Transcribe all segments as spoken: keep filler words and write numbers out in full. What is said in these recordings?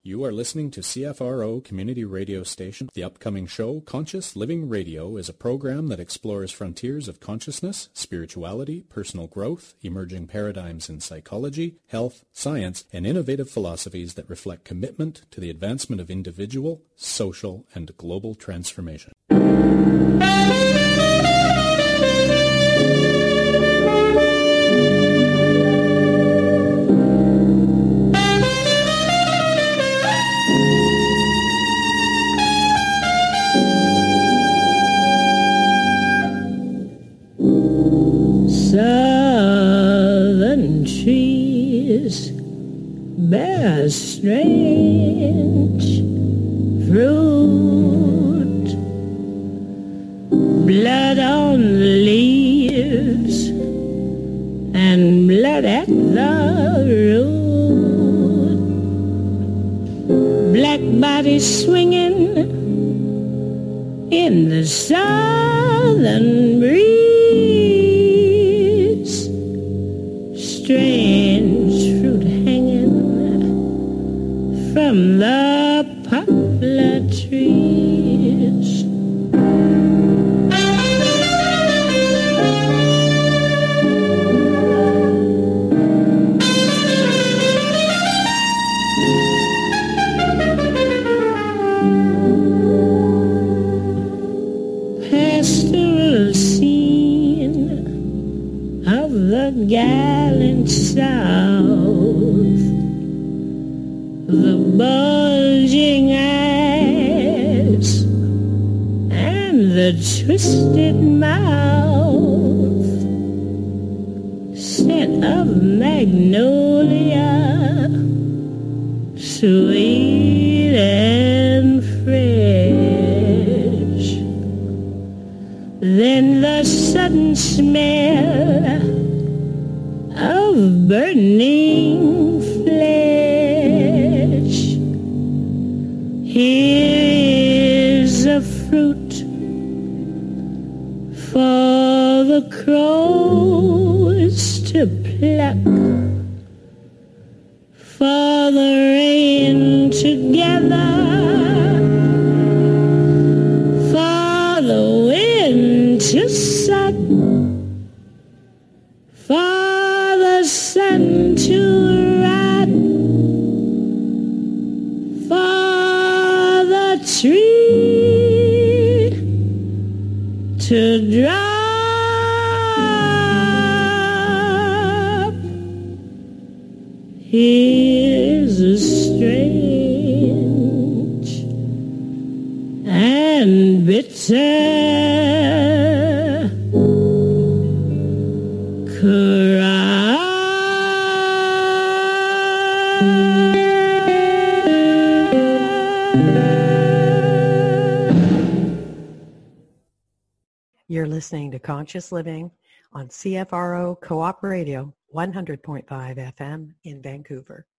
You are listening to C F R O Community Radio Station. The upcoming show, Conscious Living Radio, is a program that explores frontiers of consciousness, spirituality, personal growth, emerging paradigms in psychology, health, science, and innovative philosophies that reflect commitment to the advancement of individual, social, and global transformation. Southern trees bear strange fruit, blood on the leaves and blood at the root, black bodies swinging in the southern breeze. Strange fruit hanging from the poplar trees. Pastoral scene of the gallant South, the bulging eyes and the twisted mouth, scent of magnolia, sweet and fresh, then the sudden smell of burning flesh. Here is a fruit for the crows to pluck, for the rain to gather, for the wind to suck, for the sun to rot, for the tree to drop. Here's a strange and bitter You're listening to Conscious Living on C F R O Co-op Radio, one hundred point five F M in Vancouver.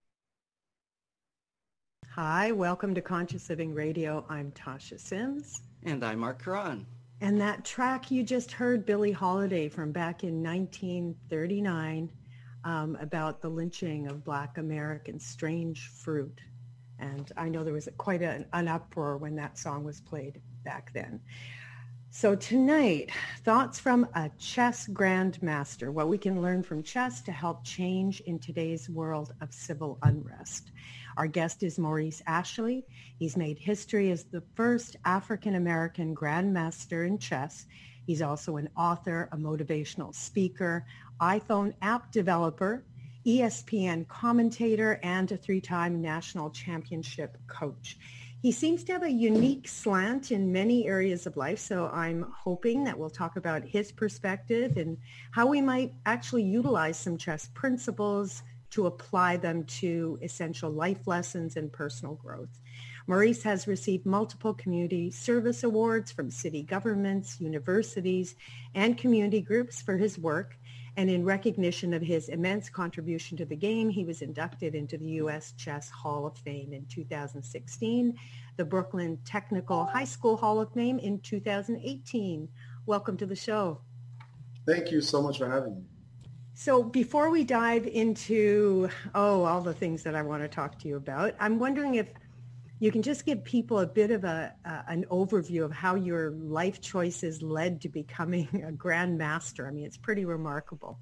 Hi, welcome to Conscious Living Radio. I'm Tasha Sims. And I'm Mark Curran. And that track you just heard, Billie Holiday, from back in nineteen thirty-nine, um, about the lynching of Black Americans, Strange Fruit. And I know there was quite a, an uproar when that song was played back then. So tonight, thoughts from a chess grandmaster, what we can learn from chess to help change in today's world of civil unrest. Our guest is Maurice Ashley. He's made history as the first African-American grandmaster in chess. He's also an author, a motivational speaker, iPhone app developer, E S P N commentator, and a three-time national championship coach. He seems to have a unique slant in many areas of life, so I'm hoping that we'll talk about his perspective and how we might actually utilize some chess principles to apply them to essential life lessons and personal growth. Maurice has received multiple community service awards from city governments, universities, and community groups for his work. And in recognition of his immense contribution to the game, he was inducted into the U S Chess Hall of Fame in two thousand sixteen, the Brooklyn Technical High School Hall of Fame in two thousand eighteen. Welcome to the show. Thank you so much for having me. So before we dive into, oh, all the things that I want to talk to you about, I'm wondering if you can just give people a bit of a uh, an overview of how your life choices led to becoming a grandmaster. I mean, it's pretty remarkable.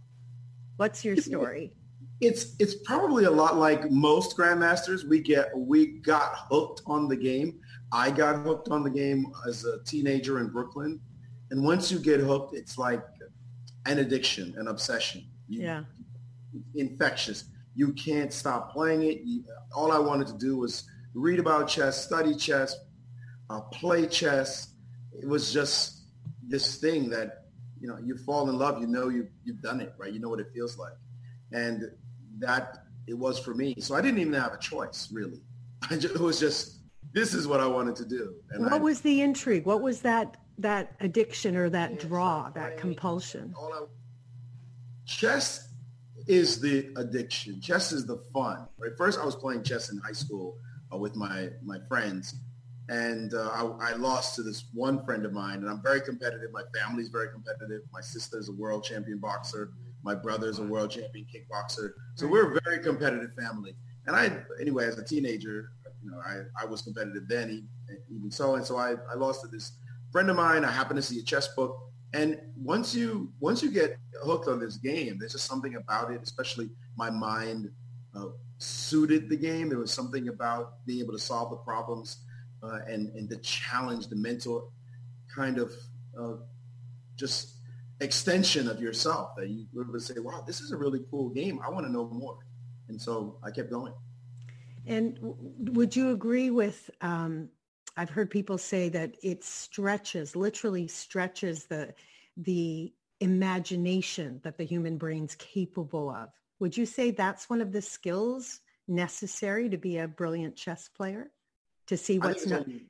What's your story? It's it's probably a lot like most grandmasters. We get we got hooked on the game. I got hooked on the game as a teenager in Brooklyn, and once you get hooked, it's like an addiction, an obsession. You, yeah, infectious. You can't stop playing it. You, all I wanted to do was read about chess, study chess, uh, play chess. It was just this thing that, you know, you fall in love. You know you you've done it, right? You know what it feels like, and that it was for me. So I didn't even have a choice, really. I just, it was just, this is what I wanted to do. And what I, was the intrigue? What was that that addiction or that draw, that compulsion? All I, chess is the addiction. Chess is the fun. Right? First, I was playing chess in high school uh, with my my friends, and uh, I, I lost to this one friend of mine. And I'm very competitive. My family's very competitive. My sister's a world champion boxer. My brother's a world champion kickboxer. So we're a very competitive family. And I, anyway, as a teenager, you know, I, I was competitive then, even so. And so I, I lost to this friend of mine. I happened to see a chess book. And once you once you get hooked on this game, there's just something about it, especially my mind uh, suited the game. There was something about being able to solve the problems uh, and, and the challenge, the mental kind of uh, just extension of yourself that you were able to say, wow, this is a really cool game. I want to know more. And so I kept going. And w- would you agree with, um, I've heard people say that it stretches, literally stretches the the imagination that the human brain's capable of. Would you say that's one of the skills necessary to be a brilliant chess player? To see what's not. Only,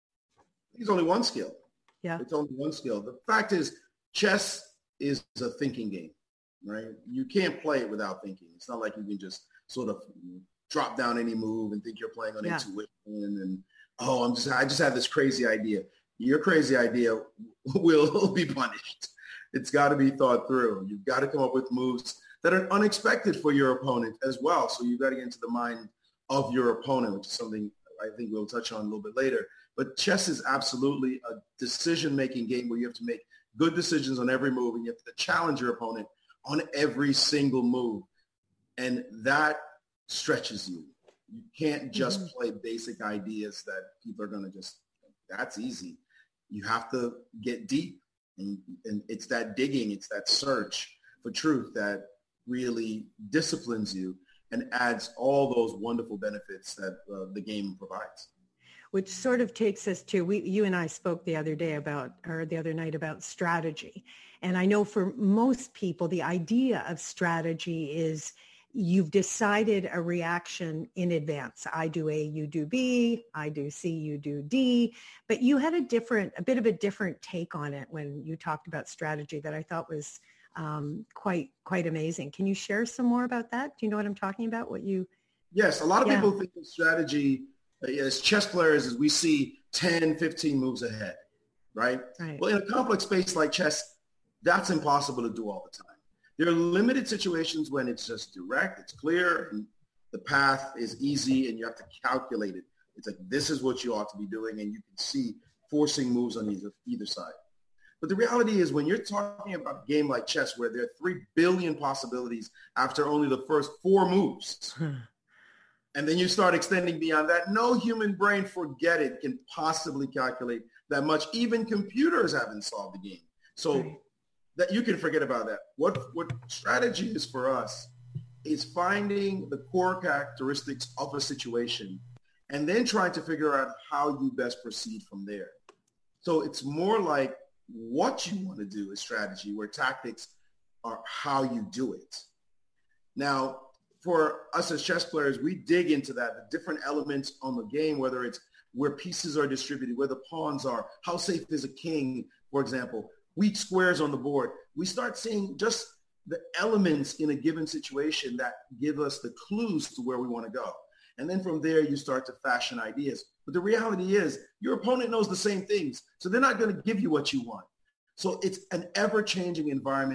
it's only one skill. Yeah. It's only one skill. The fact is, chess is a thinking game, right? You can't play it without thinking. It's not like you can just sort of drop down any move and think you're playing on yeah. intuition and, oh, I'm just, I just have this crazy idea. Your crazy idea will be punished. It's got to be thought through. You've got to come up with moves that are unexpected for your opponent as well. So you've got to get into the mind of your opponent, which is something I think we'll touch on a little bit later. But chess is absolutely a decision-making game where you have to make good decisions on every move, and you have to challenge your opponent on every single move. And that stretches you. You can't just mm-hmm. play basic ideas that people are going to just, that's easy. You have to get deep. And, and it's that digging, it's that search for truth that really disciplines you and adds all those wonderful benefits that uh, the game provides. Which sort of takes us to, we, you and I spoke the other day about, or the other night about strategy. And I know for most people, the idea of strategy is you've decided a reaction in advance. I do A, you do B, I do C, you do D. But you had a different, a bit of a different take on it when you talked about strategy that I thought was um, quite, quite amazing. Can you share some more about that? Do you know what I'm talking about? What you? Yes, a lot of yeah. people think of strategy as chess players, as we see ten, fifteen moves ahead, right? right? Well, in a complex space like chess, that's impossible to do all the time. There are limited situations when it's just direct, it's clear, and the path is easy, and you have to calculate it. It's like, this is what you ought to be doing, and you can see forcing moves on either, either side. But the reality is, when you're talking about a game like chess where there are three billion possibilities after only the first four moves, and then you start extending beyond that, no human brain, forget it, can possibly calculate that much. Even computers haven't solved the game. So right. that you can forget about that. What, what strategy is for us is finding the core characteristics of a situation and then trying to figure out how you best proceed from there. So it's more like what you want to do is strategy, where tactics are how you do it. Now, for us as chess players, we dig into that, the different elements on the game, whether it's where pieces are distributed, where the pawns are, how safe is a king, for example, weak squares on the board. We start seeing just the elements in a given situation that give us the clues to where we want to go. And then from there, you start to fashion ideas. But the reality is your opponent knows the same things, so they're not going to give you what you want. So it's an ever-changing environment.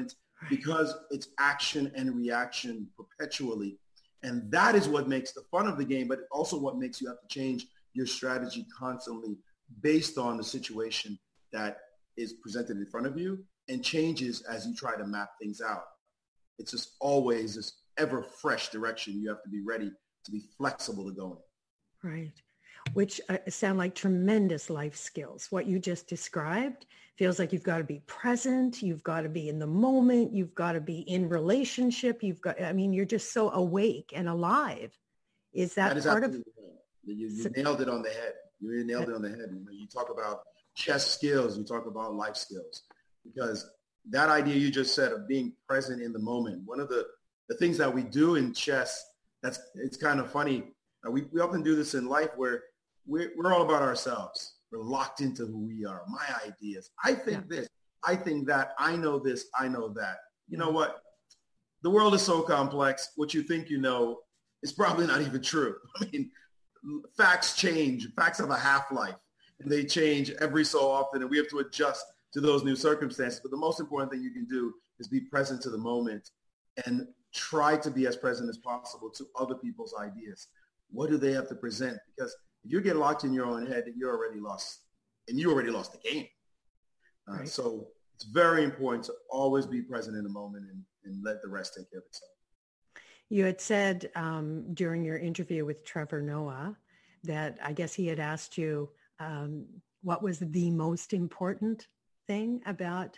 because it's action and reaction perpetually. And that is what makes the fun of the game, but also what makes you have to change your strategy constantly based on the situation that is presented in front of you, and changes as you try to map things out. It's just always this ever fresh direction. You have to be ready to be flexible to go in. Right. Which uh, sound like tremendous life skills. What you just described feels like you've got to be present. You've got to be in the moment. You've got to be in relationship. You've got, I mean, you're just so awake and alive. Is that, that is part of? Right. You, you nailed it on the head. You nailed it on the head. When you talk about chess skills, you talk about life skills, because that idea you just said of being present in the moment, one of the, the things that we do in chess, that's, it's kind of funny. Uh, we, we often do this in life where we're, we're all about ourselves. We're locked into who we are, my ideas. I think yeah. this, I think that, I know this, I know that. You know what? The world is so complex. What you think you know is probably not even true. I mean, facts change. Facts have a half-life, and they change every so often, and we have to adjust to those new circumstances. But the most important thing you can do is be present to the moment and try to be as present as possible to other people's ideas. What do they have to present? Because if you get locked in your own head, you're already lost, and you already lost the game. Uh, right. So it's very important to always be present in the moment and, and let the rest take care of itself. You had said um, during your interview with Trevor Noah that I guess he had asked you um, what was the most important thing about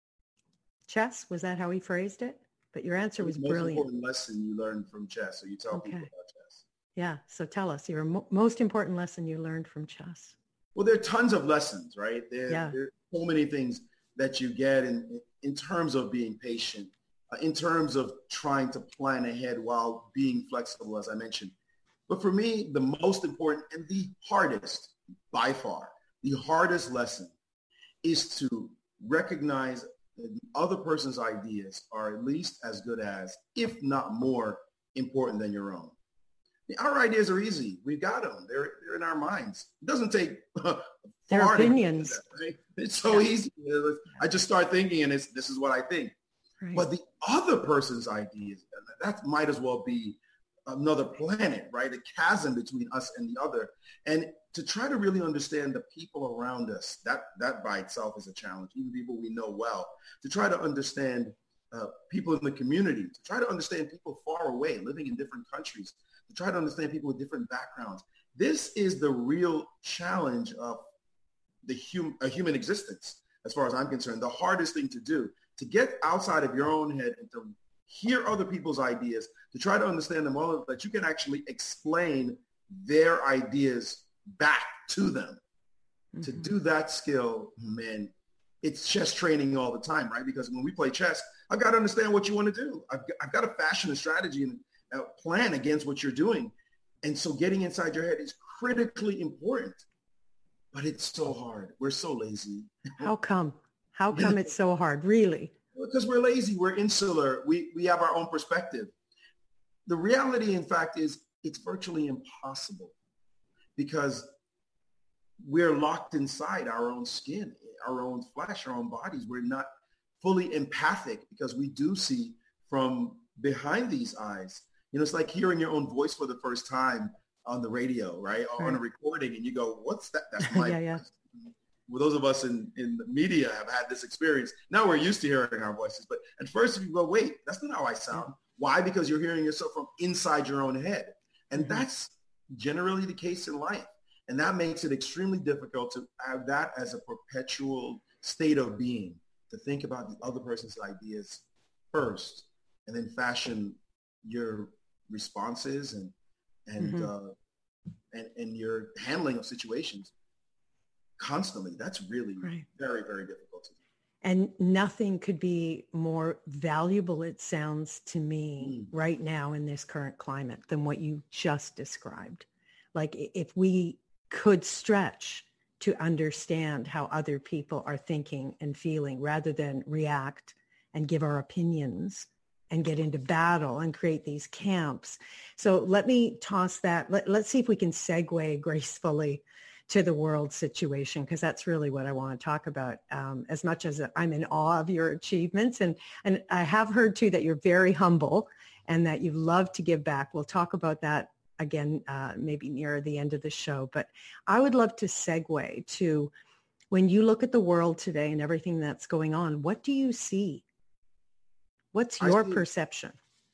chess? Was that how he phrased it? But your answer was brilliant. Most important lesson you learned from chess, so you tell okay. people about chess. Yeah, so tell us your mo- most important lesson you learned from chess. Well, there are tons of lessons, right? There, yeah. there are so many things that you get in, in terms of being patient, uh, in terms of trying to plan ahead while being flexible, as I mentioned. But for me, the most important and the hardest, by far, the hardest lesson is to recognize that the other person's ideas are at least as good as, if not more important than your own. Our ideas are easy. We've got them. They're, they're in our minds. It doesn't take their opinions. That, right? It's so yeah. easy. I just start thinking, and it's, this is what I think. Right. But the other person's ideas, that might as well be another planet, right? A chasm between us and the other. And to try to really understand the people around us, that, that by itself is a challenge, even people we know well. To try to understand uh, people in the community, to try to understand people far away, living in different countries, to try to understand people with different backgrounds. This is the real challenge of the hum- a human existence, as far as I'm concerned. The hardest thing to do, to get outside of your own head and to hear other people's ideas, to try to understand them all, that you can actually explain their ideas back to them. Mm-hmm. To do that skill, man, it's chess training all the time, right? Because when we play chess, I've got to understand what you want to do. I've, I've got to fashion a strategy and a plan against what you're doing. And so getting inside your head is critically important, but it's so hard. We're so lazy. How come? How come it's so hard, really? Because we're lazy. We're insular. We, we have our own perspective. The reality, in fact, is it's virtually impossible because we're locked inside our own skin, our own flesh, our own bodies. We're not fully empathic because we do see from behind these eyes. You know, it's like hearing your own voice for the first time on the radio, right? Or right. on a recording, and you go, what's that? That's my yeah, yeah. voice. Well, those of us in, in the media have had this experience. Now we're used to hearing our voices. But at first you go, wait, that's not how I sound. Yeah. Why? Because you're hearing yourself from inside your own head. And mm-hmm. that's generally the case in life. And that makes it extremely difficult to have that as a perpetual state of being, to think about the other person's ideas first and then fashion your responses and and mm-hmm. uh, and and your handling of situations constantly. That's really right. very, very difficult to do. And nothing could be more valuable, it sounds to me, mm. right now in this current climate than what you just described. Like if we could stretch to understand how other people are thinking and feeling rather than react and give our opinions and get into battle and create these camps. So let me toss that. Let, let's see if we can segue gracefully to the world situation, because that's really what I want to talk about. Um, as much as I'm in awe of your achievements, and, and I have heard too that you're very humble and that you love to give back. We'll talk about that again, uh, maybe near the end of the show. But I would love to segue to, when you look at the world today and everything that's going on, what do you see? What's your see, perception?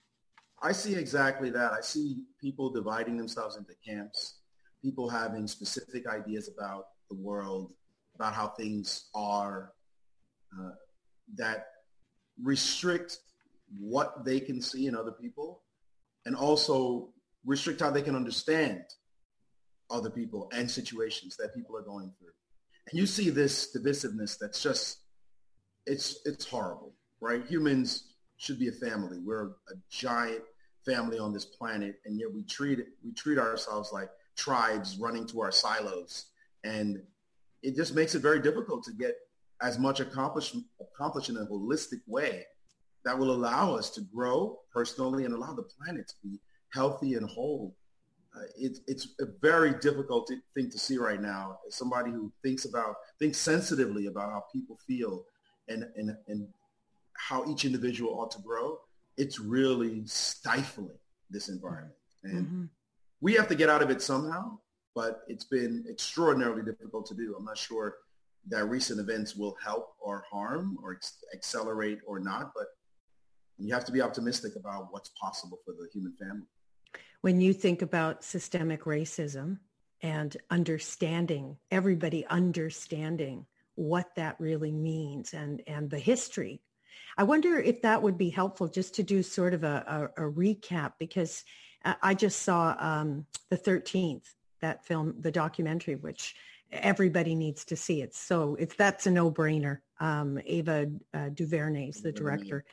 I see exactly that. I see people dividing themselves into camps, people having specific ideas about the world, about how things are, uh, that restrict what they can see in other people, and also restrict how they can understand other people and situations that people are going through. And you see this divisiveness that's just, it's it's horrible, right? Humans should be a family. We're a giant family on this planet, and yet we treat it, we treat ourselves like tribes running to our silos. And it just makes it very difficult to get as much accomplishment accomplished in a holistic way that will allow us to grow personally and allow the planet to be healthy and whole. Uh, it, it's a very difficult thing to see right now as somebody who thinks about, thinks sensitively about how people feel and, and, and how each individual ought to grow. It's really stifling, this environment. And mm-hmm. we have to get out of it somehow, but it's been extraordinarily difficult to do. I'm not sure that recent events will help or harm or ex- accelerate or not, but you have to be optimistic about what's possible for the human family. When you think about systemic racism and understanding, everybody understanding what that really means and, and the history, I wonder if that would be helpful just to do sort of a, a, a recap, because I just saw um, the thirteenth, that film, the documentary, which everybody needs to see. It's so it's that's a no-brainer. Um, Ava uh, DuVernay is the director.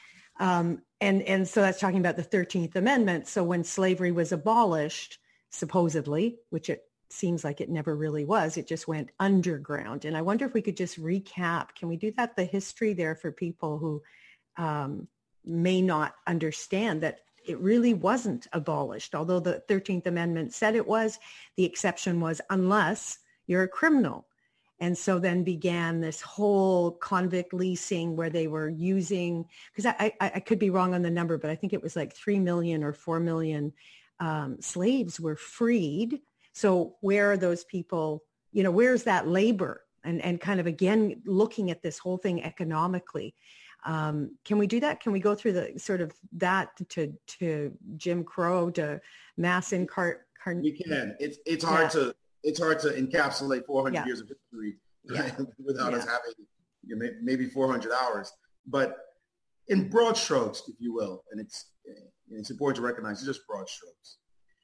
Um, and, and so that's talking about the thirteenth Amendment. So when slavery was abolished, supposedly, which it seems like it never really was, it just went underground. And I wonder if we could just recap. Can we do that? The history there for people who um, may not understand that it really wasn't abolished. Although the thirteenth Amendment said it was, the exception was unless you're a criminal. And so then began this whole convict leasing where they were using, because I, I, I could be wrong on the number, but I think it was like three million or four million um, slaves were freed. So where are those people, you know, where's that labor? And, and kind of, again, looking at this whole thing economically. Um, can we do that? Can we go through the sort of that to to Jim Crow, to mass incarceration? We can. It's, it's hard yeah. to. It's hard to encapsulate four hundred yeah. years of history yeah. without yeah. us having you know, maybe four hundred hours. But in broad strokes, if you will, and it's it's important to recognize it's just broad strokes.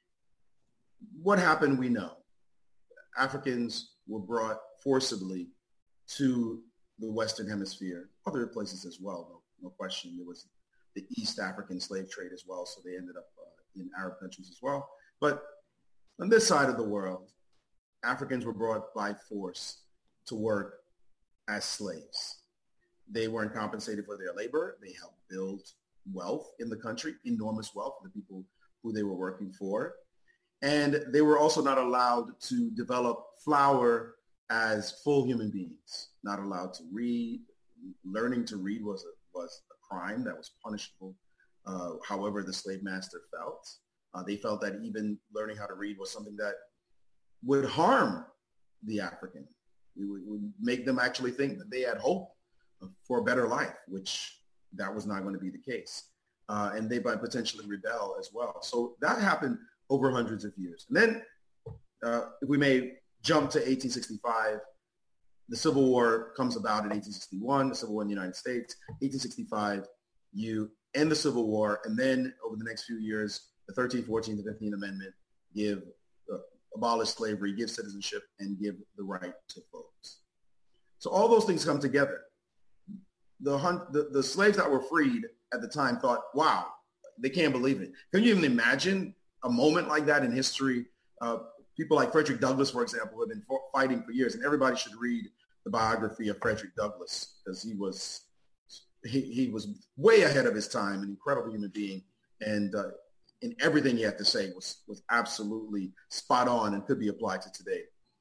What happened, we know. Africans were brought forcibly to the Western Hemisphere, other places as well, no, no question. There was the East African slave trade as well, so they ended up uh, in Arab countries as well. But on this side of the world, Africans were brought by force to work as slaves. They weren't compensated for their labor. They helped build wealth in the country, enormous wealth for the people who they were working for. And they were also not allowed to develop flower as full human beings, not allowed to read. Learning to read was a, was a crime that was punishable, uh, however the slave master felt. Uh, they felt that even learning how to read was something that would harm the African. It would, would make them actually think that they had hope for a better life, which that was not going to be the case. Uh, and they might potentially rebel as well. So that happened over hundreds of years. And then uh, if we may jump to eighteen sixty-five, the Civil War comes about in eighteen sixty-one, the Civil War in the United States. eighteen sixty-five, you end the Civil War, and then over the next few years, the thirteenth, fourteenth, and fifteenth Amendment give uh, abolish slavery, give citizenship, and give the right to vote. So all those things come together. The, hunt, the, the slaves that were freed at the time thought, wow, they can't believe it. Can you even imagine a moment like that in history? Uh, people like Frederick Douglass, for example, have been for, fighting for years, and everybody should read the biography of Frederick Douglass because he was he, he was way ahead of his time, an incredible human being, and uh, and everything he had to say was was absolutely spot on and could be applied to today.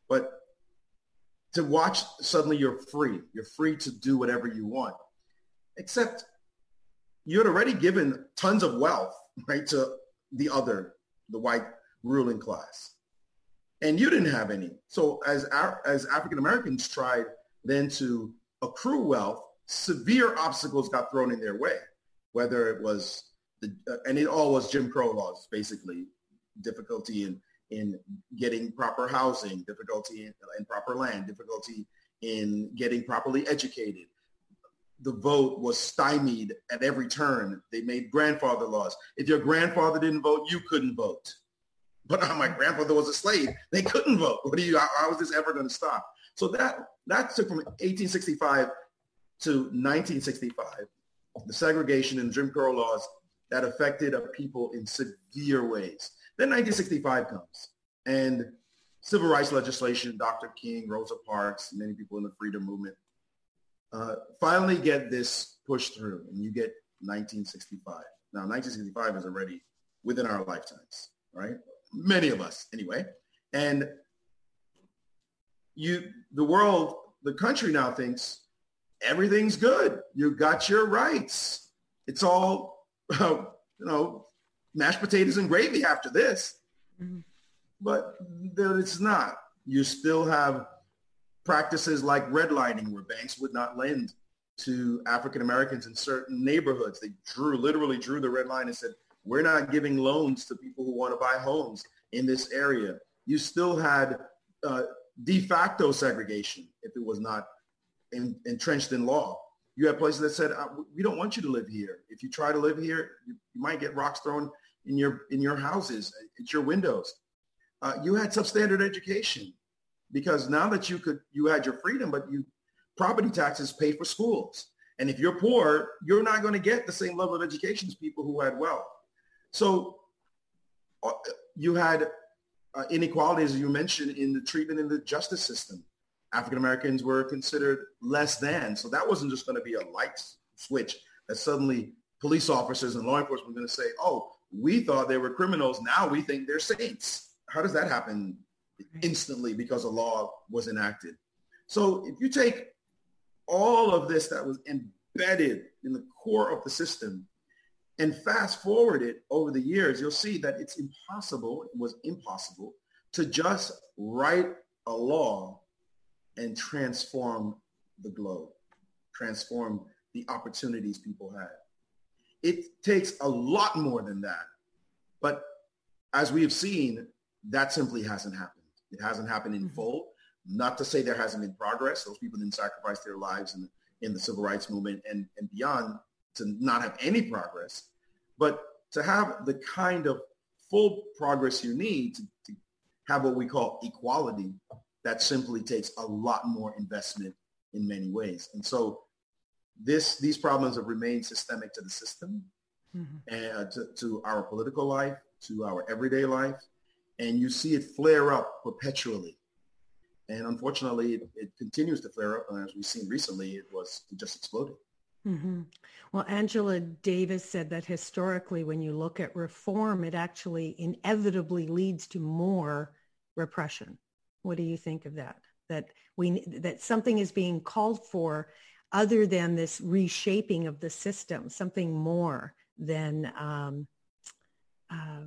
But to watch, suddenly you're free. You're free to do whatever you want. Except you had already given tons of wealth, right, to the other, the white ruling class. And you didn't have any. So as, as African Americans tried then to accrue wealth, severe obstacles got thrown in their way, whether it was, the, uh, and it all was Jim Crow laws, basically, difficulty in, in getting proper housing, difficulty in, in proper land, difficulty in getting properly educated. The vote was stymied at every turn. They made grandfather laws. If your grandfather didn't vote, you couldn't vote. But uh, my grandfather was a slave. They couldn't vote. What do you, how, how is this ever going to stop? So that, that took from eighteen sixty-five to nineteen sixty-five, the segregation and Jim Crow laws that affected a people in severe ways. Then nineteen sixty-five comes, and civil rights legislation, Doctor King, Rosa Parks, many people in the freedom movement, uh, finally get this pushed through, and you get nineteen sixty-five. Now, nineteen sixty-five is already within our lifetimes, right? Many of us, anyway. And you, the world, the country now thinks everything's good. You got your rights. It's all, uh, you know, mashed potatoes and gravy after this. Mm-hmm. But it's not. You still have practices like redlining, where banks would not lend to African Americans in certain neighborhoods. They drew, literally drew the red line and said, we're not giving loans to people who want to buy homes in this area. You still had uh, de facto segregation if it was not in, entrenched in law. You had places that said, we don't want you to live here. If you try to live here, you, you might get rocks thrown in your in your houses, at your windows. Uh, you had substandard education, because now that you could, you had your freedom, but you property taxes pay for schools. And if you're poor, you're not going to get the same level of education as people who had wealth. So uh, you had uh, inequalities, as you mentioned, in the treatment in the justice system. African Americans were considered less than. So that wasn't just going to be a light switch that suddenly police officers and law enforcement were going to say, oh, we thought they were criminals. Now we think they're saints. How does that happen instantly because a law was enacted? So if you take all of this that was embedded in the core of the system and fast forward it over the years, you'll see that it's impossible, it was impossible to just write a law and transform the globe, transform the opportunities people had. It takes a lot more than that. But as we have seen, that simply hasn't happened. It hasn't happened in full. Not to say there hasn't been progress. Those people didn't sacrifice their lives in the, in the civil rights movement and, and beyond to not have any progress. But to have the kind of full progress you need to, to have what we call equality, that simply takes a lot more investment in many ways. And so this, these problems have remained systemic to the system, mm-hmm. and to, to our political life, to our everyday life. And you see it flare up perpetually. And unfortunately, it, it continues to flare up. And as we've seen recently, it was it just exploded. Mm-hmm. Well, Angela Davis said that historically, when you look at reform, it actually inevitably leads to more repression. What do you think of that? That we that something is being called for other than this reshaping of the system, something more than um, uh,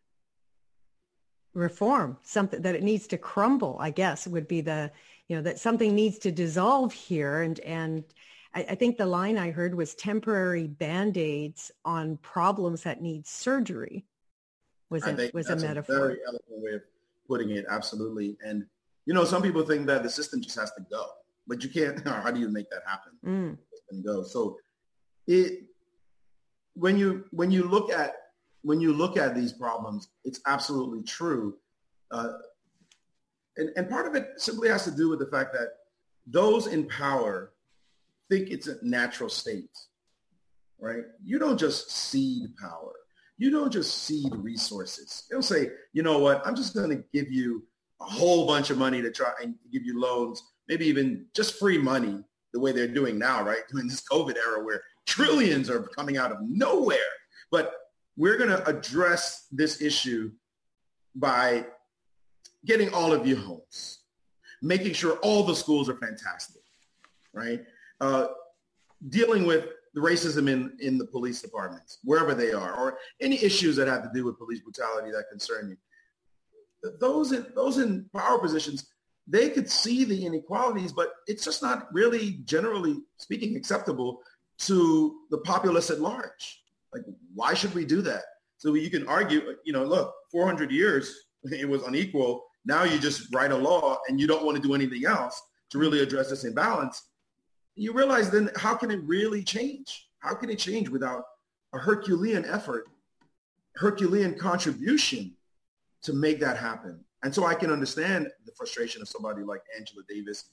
reform, something that it needs to crumble, I guess would be the, you know, that something needs to dissolve here. And, and I, I think the line I heard was temporary Band-Aids on problems that need surgery was a, was a metaphor. A very eloquent way of putting it. Absolutely. And, you know, some people think that the system just has to go, but you can't. How do you make that happen? Mm. And go. So it, when you, when you look at, when you look at these problems, it's absolutely true. Uh, and, and part of it simply has to do with the fact that those in power think it's a natural state, right? You don't just cede power. You don't just cede resources. You don't say, you know what, I'm just going to give you a whole bunch of money to try and give you loans, maybe even just free money, the way they're doing now, right? During this COVID era where trillions are coming out of nowhere. But we're going to address this issue by getting all of you homes. making sure all the schools are fantastic, right? Uh, dealing with the racism in, in the police departments, wherever they are, or any issues that have to do with police brutality that concern you. Those in, those in power positions, they could see the inequalities, but it's just not really, generally speaking, acceptable to the populace at large. Like, why should we do that? So you can argue, you know, look, four hundred years, it was unequal. Now you just write a law and you don't want to do anything else to really address this imbalance. You realize then, how can it really change? How can it change without a Herculean effort, Herculean contribution to make that happen? And so I can understand the frustration of somebody like Angela Davis.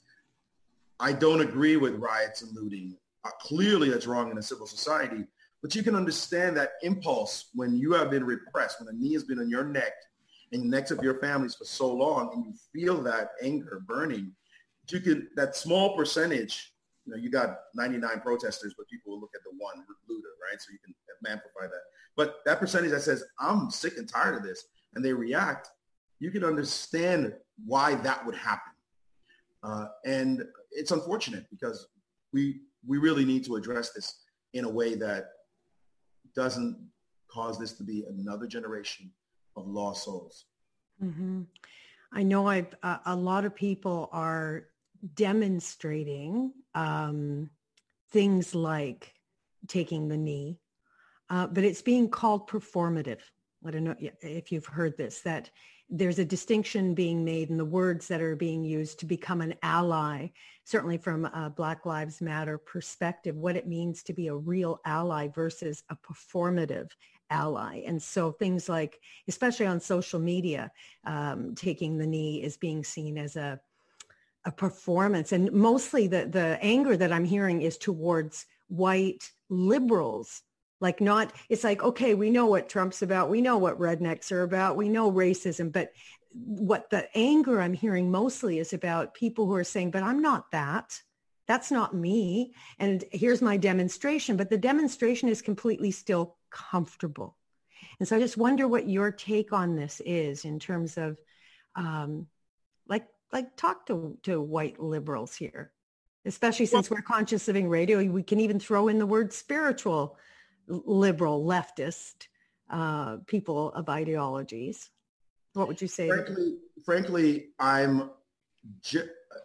I don't agree with riots and looting. Uh, clearly that's wrong in a civil society, but you can understand that impulse when you have been repressed, when a knee has been on your neck and the necks of your families for so long, and you feel that anger burning. You can, that small percentage, you know, you got ninety-nine protesters, but people will look at the one looter, right? So you can amplify that. But that percentage that says, I'm sick and tired of this, and they react, you can understand why that would happen. Uh, and it's unfortunate because we we really need to address this in a way that doesn't cause this to be another generation of lost souls. Mm-hmm. I know I've uh, a lot of people are demonstrating um, things like taking the knee, uh, but it's being called performative. I don't know if you've heard this, that there's a distinction being made in the words that are being used to become an ally, certainly from a Black Lives Matter perspective, what it means to be a real ally versus a performative ally. And so things like, especially on social media, um, taking the knee is being seen as a, a performance. And mostly the, the anger that I'm hearing is towards white liberals. Like not, it's like, okay, we know what Trump's about. We know what rednecks are about. We know racism. But what the anger I'm hearing mostly is about people who are saying, but I'm not that. That's not me. And here's my demonstration. But the demonstration is completely still comfortable. And so I just wonder what your take on this is in terms of um, like, like talk to, to white liberals here, especially since we're Conscious Living Radio. We can even throw in the word spiritual liberal, leftist uh, people of ideologies. What would you say? Frankly, frankly, I'm ju-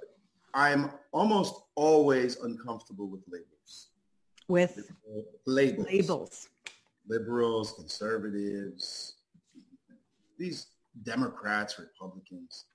I'm almost always uncomfortable with labels. With labels. Labels. Liberals, conservatives, these Democrats, Republicans.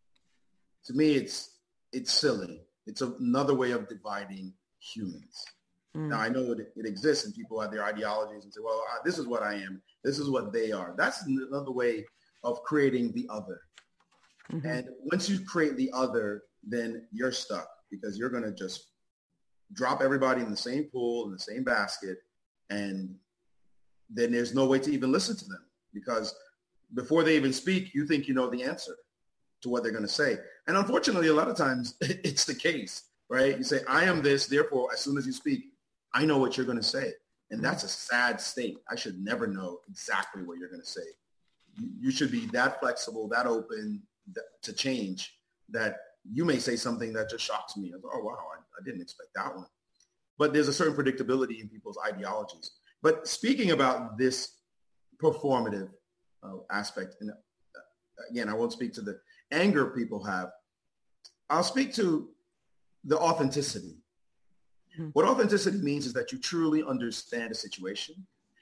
To me, it's it's silly. It's another way of dividing humans. Mm. Now, I know it, it exists and people have their ideologies and say, well, uh, this is what I am. This is what they are. That's another way of creating the other. Mm-hmm. And once you create the other, then you're stuck because you're going to just drop everybody in the same pool, in the same basket, and then there's no way to even listen to them because before they even speak, you think you know the answer to what they're going to say. And unfortunately, a lot of times it's the case, right? You say, I am this, therefore, as soon as you speak, I know what you're going to say. And that's a sad state. I should never know exactly what you're going to say. You, you should be that flexible, that open th- to change that you may say something that just shocks me. Oh, wow, I, I didn't expect that one. But there's a certain predictability in people's ideologies. But speaking about this performative uh, aspect, and uh, again, I won't speak to the anger people have. I'll speak to the authenticity. Mm-hmm. What authenticity means is that you truly understand a situation.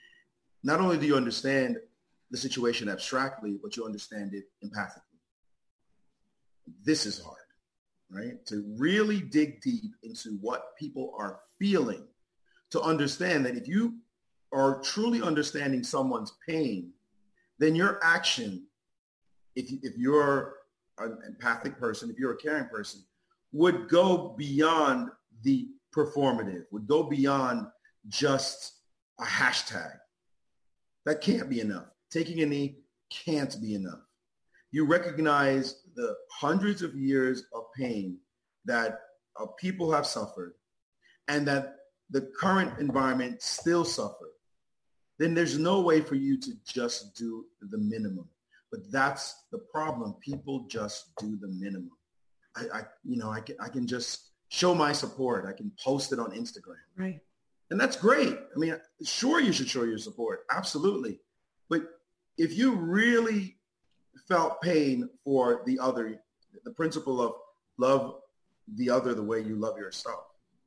Not only do you understand the situation abstractly, but you understand it empathically. This is hard, right? To really dig deep into what people are feeling, to understand that if you are truly understanding someone's pain, then your action, if, you, if you're an empathic person, if you're a caring person, would go beyond the performative, would go beyond just a hashtag. That can't be enough. Taking a knee can't be enough. You recognize the hundreds of years of pain that uh, people have suffered and that the current environment still suffers. Then there's no way for you to just do the minimum. But that's the problem. People just do the minimum. I, I you know, I can, I can just show my support. I can post it on Instagram. Right. And that's great. I mean, sure, you should show your support. Absolutely. But if you really felt pain for the other, the principle of love the other the way you love yourself,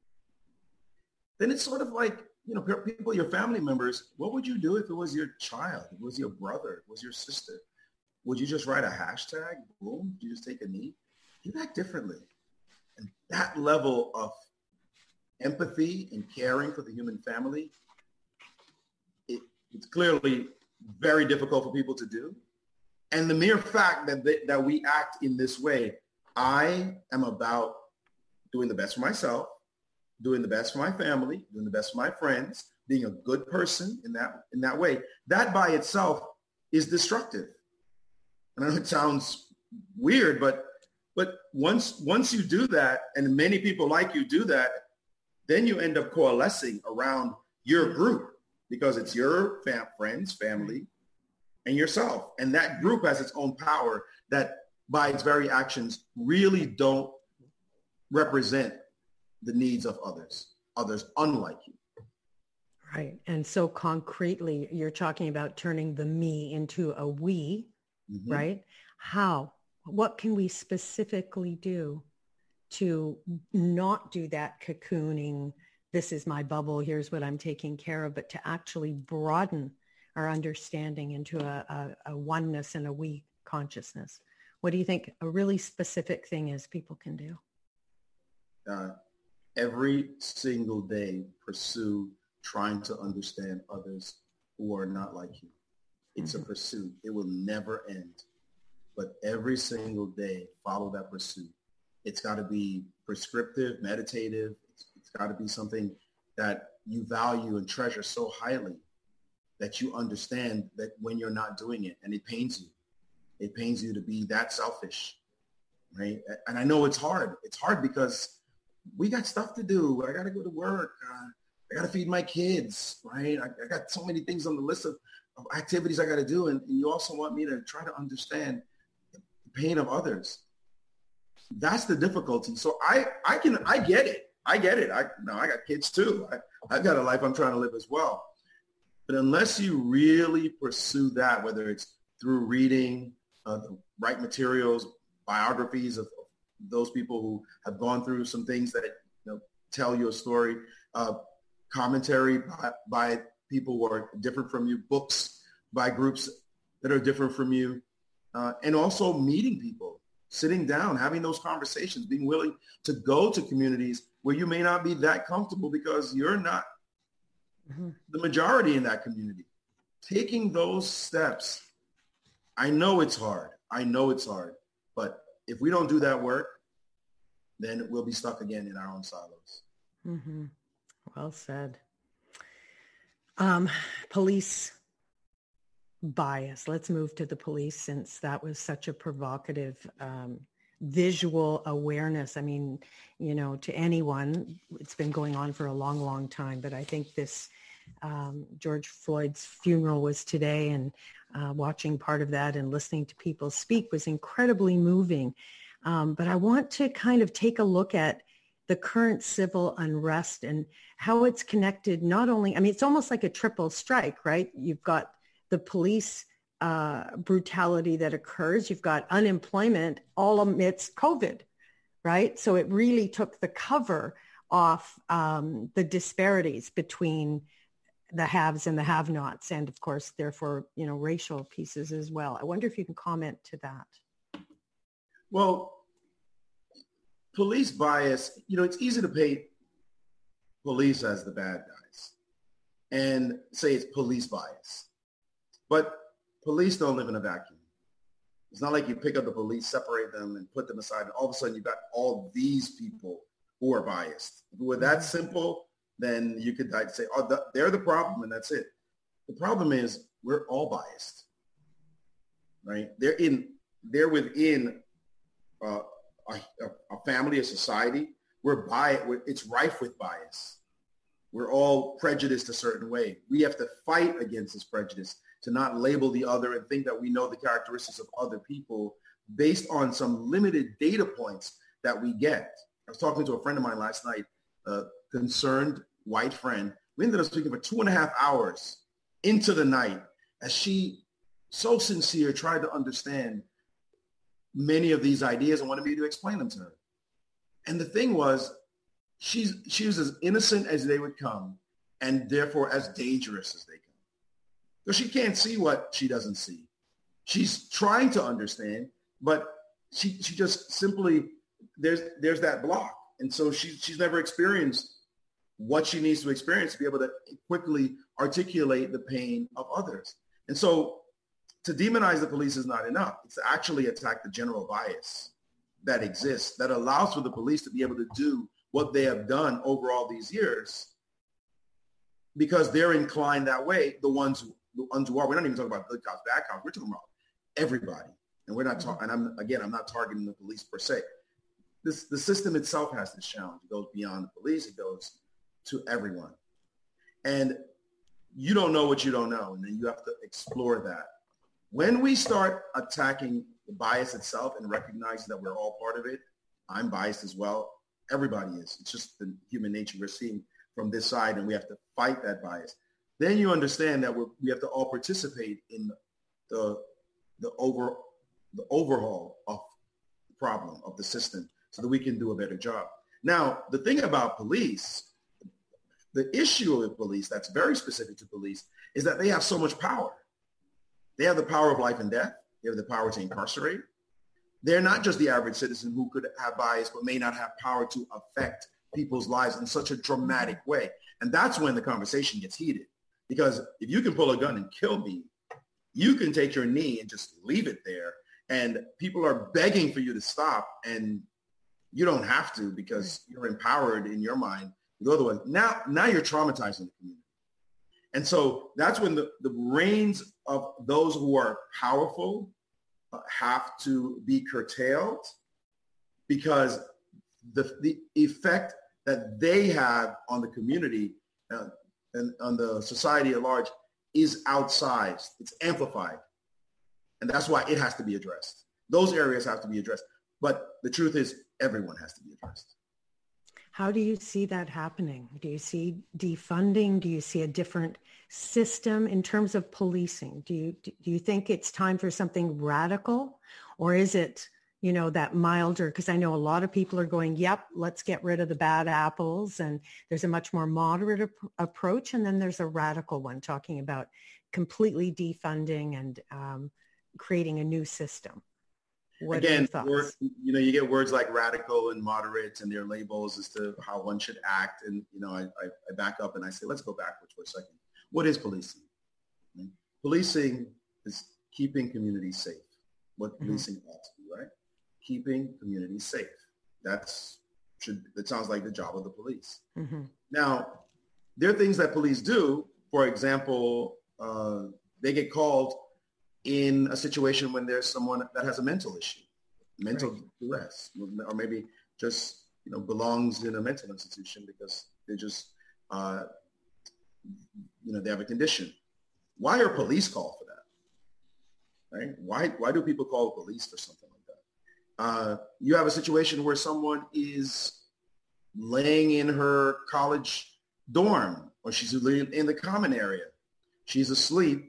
then it's sort of like, you know, people, your family members, what would you do if it was your child? It was your brother? It was your sister? Would you just write a hashtag? Boom. Do you just take a knee? You act differently. And that level of empathy and caring for the human family, it, it's clearly very difficult for people to do. And the mere fact that they, that we act in this way, I am about doing the best for myself, doing the best for my family, doing the best for my friends, being a good person in that in that way. That by itself is destructive. And I know it sounds weird, but but once once you do that, and many people like you do that, then you end up coalescing around your group because it's your fam- friends, family, and yourself. And that group has its own power that by its very actions really don't represent the needs of others, others unlike you. Right. And so concretely, you're talking about turning the me into a we, mm-hmm. right? How? What can we specifically do to not do that cocooning, this is my bubble, here's what I'm taking care of, but to actually broaden our understanding into a, a, a oneness and a we consciousness? What do you think a really specific thing is people can do? Uh, every single day, pursue trying to understand others who are not like you. It's mm-hmm. a pursuit. It will never end. But every single day, follow that pursuit. It's got to be prescriptive, meditative. It's, it's got to be something that you value and treasure so highly that you understand that when you're not doing it, and it pains you. It pains you to be that selfish, right? And I know it's hard. It's hard because we got stuff to do. I got to go to work. Uh, I got to feed my kids, right? I, I got so many things on the list of, of activities I got to do. And, and you also want me to try to understand the pain of others. That's the difficulty. So I, I can, I get it. I get it. I, no, I got kids too. I, I've got a life I'm trying to live as well. But unless you really pursue that, whether it's through reading uh, the right materials, biographies of those people who have gone through some things that, you know, tell you a story, uh, commentary by, by people who are different from you, books by groups that are different from you, uh, and also meeting people, sitting down, having those conversations, being willing to go to communities where you may not be that comfortable because you're not mm-hmm. the majority in that community. Taking those steps, I know it's hard. I know it's hard. But if we don't do that work, then we'll be stuck again in our own silos. Mm-hmm. Well said. Um, police bias. Let's move to the police, since that was such a provocative um, visual awareness. I mean, you know, to anyone, it's been going on for a long, long time. But I think this um, George Floyd's funeral was today, and uh, watching part of that and listening to people speak was incredibly moving. Um, but I want to kind of take a look at the current civil unrest and how it's connected not only, I mean, it's almost like a triple strike, right? You've got the police uh, brutality that occurs. You've got unemployment all amidst COVID, right? So it really took the cover off um, the disparities between the haves and the have-nots, and of course, therefore, you know, racial pieces as well. I wonder if you can comment to that. Well, police bias, you know, it's easy to paint police as the bad guys and say it's police bias. But police don't live in a vacuum. It's not like you pick up the police, separate them, and put them aside, and all of a sudden you've got all these people who are biased. If it were that simple, then you could say, oh, they're the problem, and that's it. The problem is we're all biased, right? They're in, they're within uh, a, a family, a society. We're biased. It's rife with bias. We're all prejudiced a certain way. We have to fight against this prejudice, to not label the other and think that we know the characteristics of other people based on some limited data points that we get. I was talking to a friend of mine last night, a concerned white friend. We ended up speaking for two and a half hours into the night as she, so sincere, tried to understand many of these ideas and wanted me to explain them to her. And the thing was, she's, she was as innocent as they would come and therefore as dangerous as they come. So she can't see what she doesn't see. She's trying to understand, but she she just simply, there's there's that block. And so she, she's never experienced what she needs to experience to be able to quickly articulate the pain of others. And so to demonize the police is not enough. It's to actually attack the general bias that exists, that allows for the police to be able to do what they have done over all these years because they're inclined that way, the ones who, the ones who are. We're not even talking about good cops, bad cops. We're talking about everybody. And we're not talking, and I'm, again, I'm not targeting the police per se. This, the system itself has this challenge. It goes beyond the police. It goes to everyone. And you don't know what you don't know, and then you have to explore that. When we start attacking the bias itself and recognize that we're all part of it, I'm biased as well. Everybody is. It's just the human nature we're seeing from this side, and we have to fight that bias. Then you understand that we're, we have to all participate in the the over the overhaul of the problem of the system so that we can do a better job. Now, the thing about police, the issue with police that's very specific to police is that they have so much power. They have the power of life and death. They have the power to incarcerate. They're not just the average citizen who could have bias but may not have power to affect people's lives in such a dramatic way. And that's when the conversation gets heated. Because if you can pull a gun and kill me, you can take your knee and just leave it there. And people are begging for you to stop. And you don't have to because you're empowered in your mind to go the way. Now, now you're traumatizing the community. And so that's when the, the reins of those who are powerful uh, have to be curtailed because the, the effect that they have on the community uh, and on the society at large is outsized. It's amplified. And that's why it has to be addressed. Those areas have to be addressed. But the truth is everyone has to be addressed. How do you see that happening? Do you see defunding? Do you see a different system in terms of policing? Do you do you think it's time for something radical, or is it, you know, that milder? Because I know a lot of people are going, yep, let's get rid of the bad apples. And there's a much more moderate ap- approach. And then there's a radical one talking about completely defunding and um, creating a new system. What Again, word, you know, you get words like radical and moderate and their labels as to how one should act. And, you know, I, I, I back up and I say, let's go backwards for a second. What is policing? Okay. Policing is keeping communities safe. What policing mm-hmm. ought to be, right? Keeping communities safe. That's should that sounds like the job of the police. Mm-hmm. Now, there are things that police do. For example, uh, they get called in a situation when there's someone that has a mental issue, mental right. duress, or maybe just, you know, belongs in a mental institution because they just, uh, you know, they have a condition. Why are police called for that? Right? Why, why do people call the police for something like that? Uh, you have a situation where someone is laying in her college dorm, or she's in the common area. She's asleep,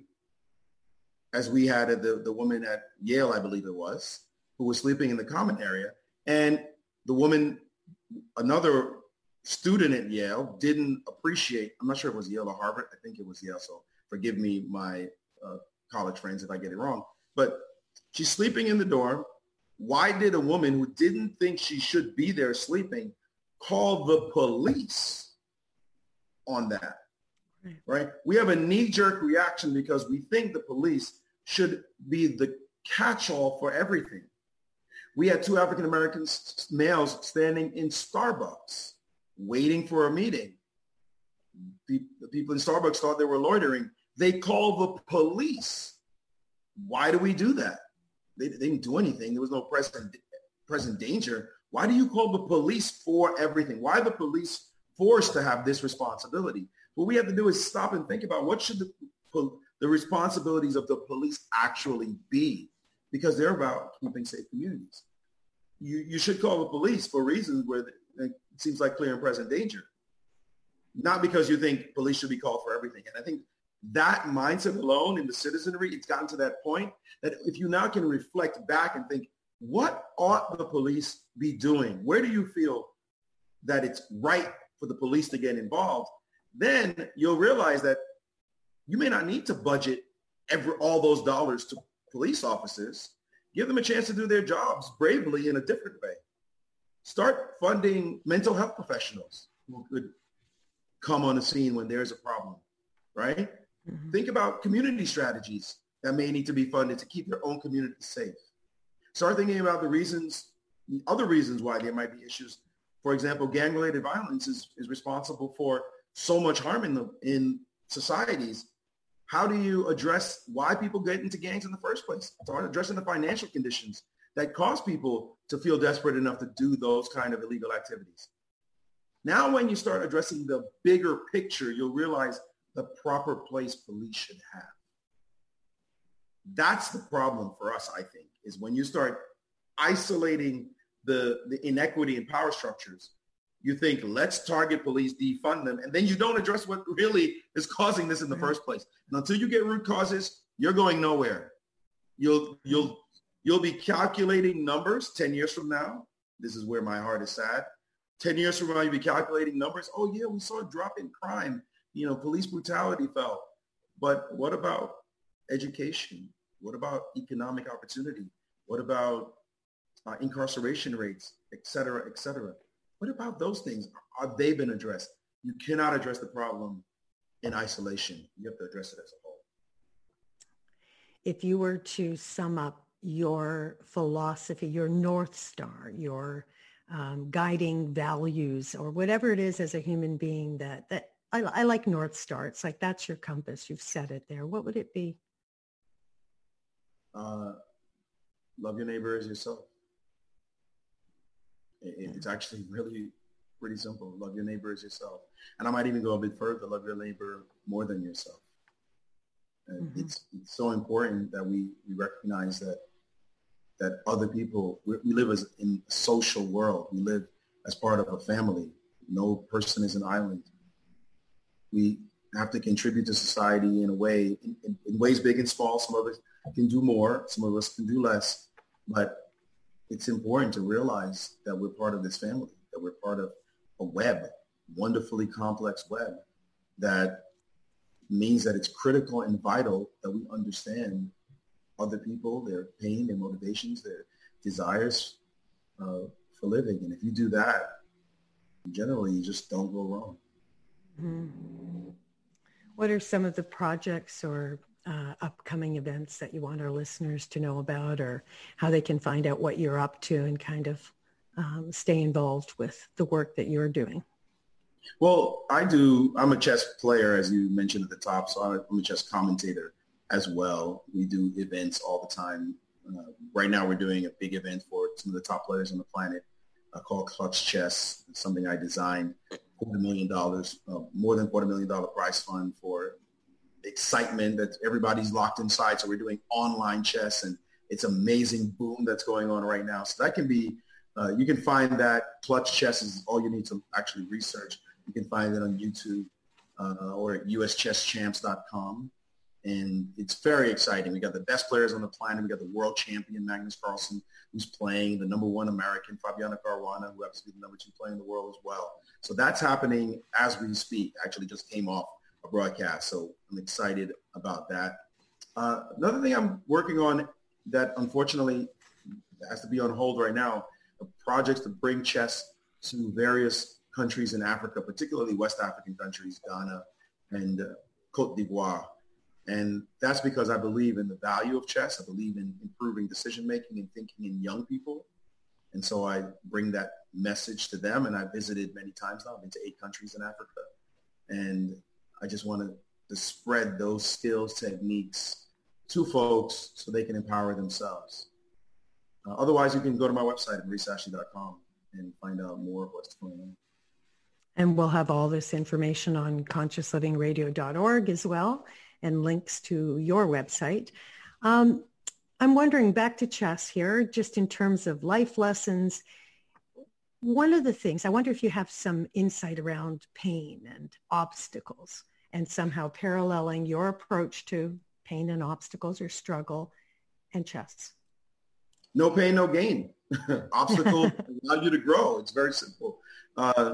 as we had the, the woman at Yale, I believe it was, who was sleeping in the common area. And the woman, another student at Yale, didn't appreciate, I'm not sure if it was Yale or Harvard, I think it was Yale, so forgive me, my uh, college friends, if I get it wrong. But she's sleeping in the dorm. Why did a woman who didn't think she should be there sleeping call the police on that? Right? We have a knee-jerk reaction because we think the police should be the catch-all for everything. We had two African-American males standing in Starbucks waiting for a meeting. The people in Starbucks thought they were loitering. They called the police. Why do we do that? They, they didn't do anything. There was no present, present danger. Why do you call the police for everything? Why are the police forced to have this responsibility? What we have to do is stop and think about what should the, the responsibilities of the police actually be, because they're about keeping safe communities. you, you should call the police for reasons where it seems like clear and present danger. Not because you think police should be called for everything. And I think that mindset alone in the citizenry, it's gotten to that point that if you now can reflect back and think, what ought the police be doing? Where do you feel that it's right for the police to get involved? Then you'll realize that you may not need to budget every, all those dollars to police officers. Give them a chance to do their jobs bravely in a different way. Start funding mental health professionals who could come on the scene when there's a problem, right? Mm-hmm. Think about community strategies that may need to be funded to keep your own community safe. Start thinking about the reasons, the other reasons why there might be issues. For example, gang-related violence is, is responsible for so much harm in the in societies. How do you address why people get into gangs in the first place? Start addressing the financial conditions that cause people to feel desperate enough to do those kind of illegal activities. Now, when you start addressing the bigger picture, you'll realize the proper place police should have. That's the problem for us, I think, is when you start isolating the, the inequity in power structures, you think, let's target police, defund them, and then you don't address what really is causing this in the first place. And until you get root causes, you're going nowhere. You'll, you'll, you'll be calculating numbers ten years from now. This is where my heart is sad. ten years from now, you'll be calculating numbers. Oh, yeah, we saw a drop in crime. You know, police brutality fell. But what about education? What about economic opportunity? What about uh, incarceration rates, et cetera, et cetera? What about those things? Have they been addressed? You cannot address the problem in isolation. You have to address it as a whole. If you were to sum up your philosophy, your North Star, your um, guiding values, or whatever it is as a human being that, that I, I like North Star. It's like, that's your compass. You've said it there. What would it be? Uh, love your neighbor as yourself. It, it's actually really pretty simple. Love your neighbor as yourself. And I might even go a bit further. Love your neighbor more than yourself. And mm-hmm. it's, it's so important that we, we recognize that that other people, we, we live as in a social world. We live as part of a family. No person is an island. We have to contribute to society in a way, in, in, in ways big and small. Some of us can do more. Some of us can do less. But it's important to realize that we're part of this family, that we're part of a web, wonderfully complex web, that means that it's critical and vital that we understand other people, their pain, their motivations, their desires uh, for living. And if you do that, generally you just don't go wrong. Mm-hmm. What are some of the projects or uh, upcoming events that you want our listeners to know about, or how they can find out what you're up to and kind of um, stay involved with the work that you're doing? Well, I do. I'm a chess player, as you mentioned at the top, so I'm a chess commentator as well. We do events all the time. Uh, right now we're doing a big event for some of the top players on the planet uh, called Clutch Chess. It's something I designed, quarter million dollars, uh, more than quarter million dollar prize fund for excitement that everybody's locked inside. So we're doing online chess, and it's amazing boom that's going on right now. So that can be, uh, you can find that. Clutch Chess is all you need to actually research. You can find it on YouTube uh, or at U S chess champs dot com. And it's very exciting. We got the best players on the planet. We got the world champion, Magnus Carlsen, who's playing, the number one American, Fabiano Caruana, who happens to be the number two player in the world as well. So that's happening as we speak. Actually just came off a broadcast. So I'm excited about that. Uh, another thing I'm working on that unfortunately has to be on hold right now, are projects to bring chess to various countries in Africa, particularly West African countries, Ghana and uh, Cote d'Ivoire. And that's because I believe in the value of chess. I believe in improving decision-making and thinking in young people. And so I bring that message to them. And I visited many times now. I've been to eight countries in Africa. And I just wanted to spread those skills, techniques to folks so they can empower themselves. Uh, otherwise, you can go to my website at maurice ashley dot com and find out more of what's going on. And we'll have all this information on conscious living radio dot org as well, and links to your website. Um, I'm wondering, back to chess here, just in terms of life lessons, one of the things, I wonder if you have some insight around pain and obstacles and somehow paralleling your approach to pain and obstacles or struggle and chess. No pain, no gain. Obstacles allow you to grow. It's very simple. Uh,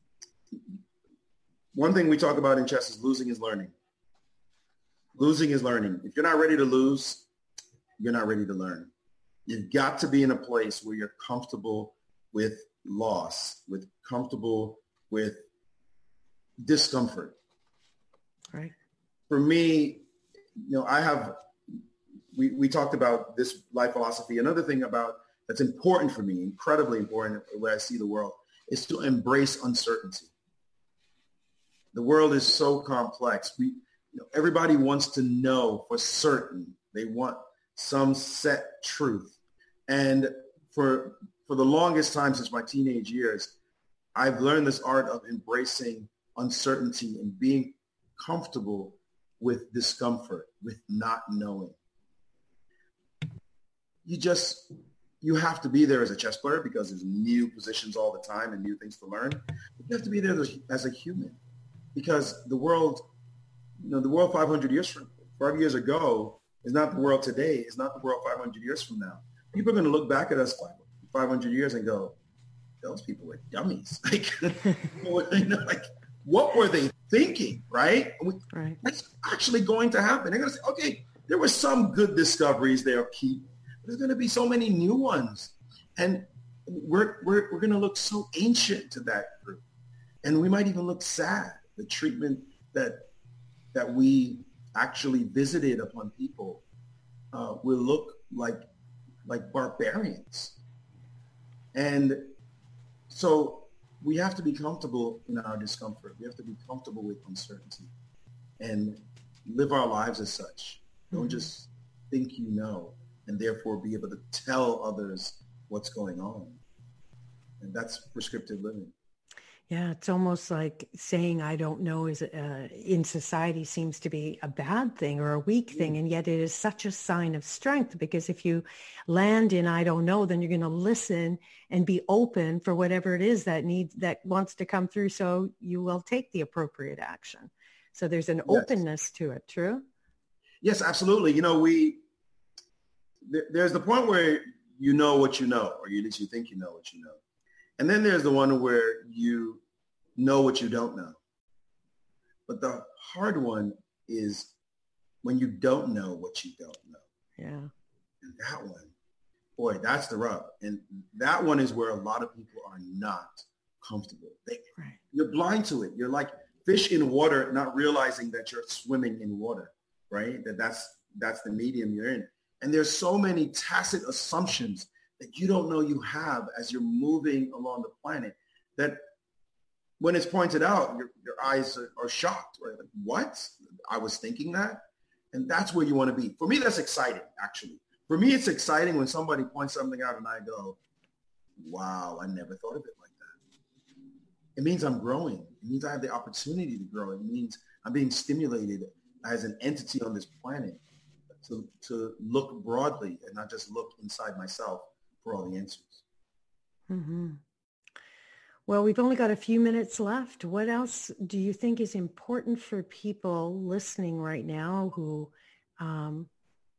one thing we talk about in chess is losing is learning. Losing is learning. If you're not ready to lose, you're not ready to learn. You've got to be in a place where you're comfortable with loss, with comfortable with discomfort. Right. For me, you know, I have, we, we talked about this life philosophy. Another thing about that's important for me, incredibly important the way I see the world, is to embrace uncertainty. The world is so complex. We, you know, everybody wants to know for certain. They want some set truth. And for for the longest time since my teenage years, I've learned this art of embracing uncertainty and being comfortable with discomfort, with not knowing. You just, you have to be there as a chess player because there's new positions all the time and new things to learn. You have to be there as a human because the world, you know, the world five hundred years from, five years ago is not the world today, is not the world five hundred years from now. People are going to look back at us five hundred years and go, those people were dummies. Like, you know, like what were they thinking, right? We, right? That's actually going to happen. They're going to say, okay, there were some good discoveries they'll keep. There's going to be so many new ones. And we're, we're, we're going to look so ancient to that group. And we might even look sad. The treatment that, that we actually visited upon people uh, will look like, like barbarians. And so we have to be comfortable in our discomfort. We have to be comfortable with uncertainty and live our lives as such. Don't mm-hmm. just think you know and therefore be able to tell others what's going on. And that's prescriptive living. Yeah, it's almost like saying I don't know is uh, in society seems to be a bad thing or a weak thing, and yet it is such a sign of strength, because if you land in I don't know, then you're going to listen and be open for whatever it is that needs that wants to come through, so you will take the appropriate action. So there's an yes. openness to it. True? Yes, absolutely. You know, we there, there's the point where you know what you know, or at least you think you know what you know. And then there's the one where you know what you don't know. But the hard one is when you don't know what you don't know. Yeah. And that one, boy, that's the rub. And that one is where a lot of people are not comfortable. They, right. You're blind to it. You're like fish in water, not realizing that you're swimming in water, right? That that's, that's the medium you're in. And there's so many tacit assumptions that you don't know you have as you're moving along the planet, that when it's pointed out, your, your eyes are, are shocked, right? Like, what? I was thinking that? And that's where you want to be. For me, that's exciting, actually. For me, it's exciting when somebody points something out and I go, wow, I never thought of it like that. It means I'm growing. It means I have the opportunity to grow. It means I'm being stimulated as an entity on this planet to, to look broadly and not just look inside myself for all the answers. Mm-hmm. Well, we've only got a few minutes left. What else do you think is important for people listening right now who um,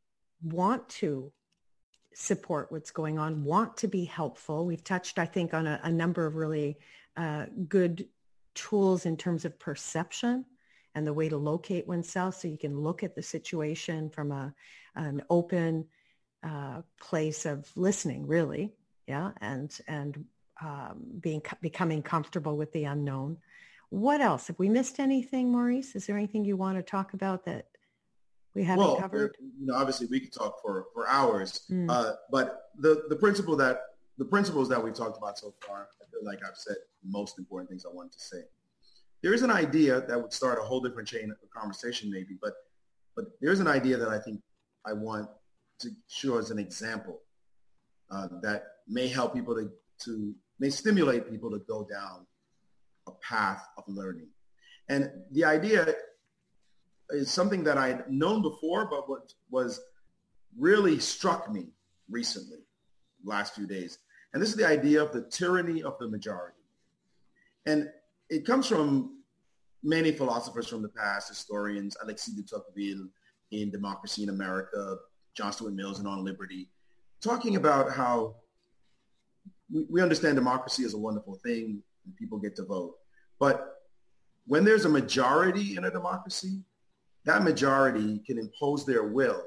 want to support what's going on, want to be helpful? We've touched, I think, on a, a number of really uh, good tools in terms of perception and the way to locate oneself, so you can look at the situation from a an open uh, place of listening, really, yeah, and and um, being becoming comfortable with the unknown. What else? Have we missed anything, Maurice? Is there anything you want to talk about that we haven't well, covered? You know, obviously we could talk for, for hours, mm. uh, but the the principle that the principles that we've talked about so far, I feel like I've said the most important things I wanted to say. There is an idea that would start a whole different chain of conversation, maybe, but but there's an idea that I think I want to show as an example uh, that may help people to, to, may stimulate people to go down a path of learning. And the idea is something that I'd known before, but what was really struck me recently, last few days. And this is the idea of the tyranny of the majority. And it comes from many philosophers from the past, historians, Alexis de Tocqueville in Democracy in America, John Stuart Mills in On Liberty, talking about how we, we understand democracy is a wonderful thing and people get to vote. But when there's a majority in a democracy, that majority can impose their will,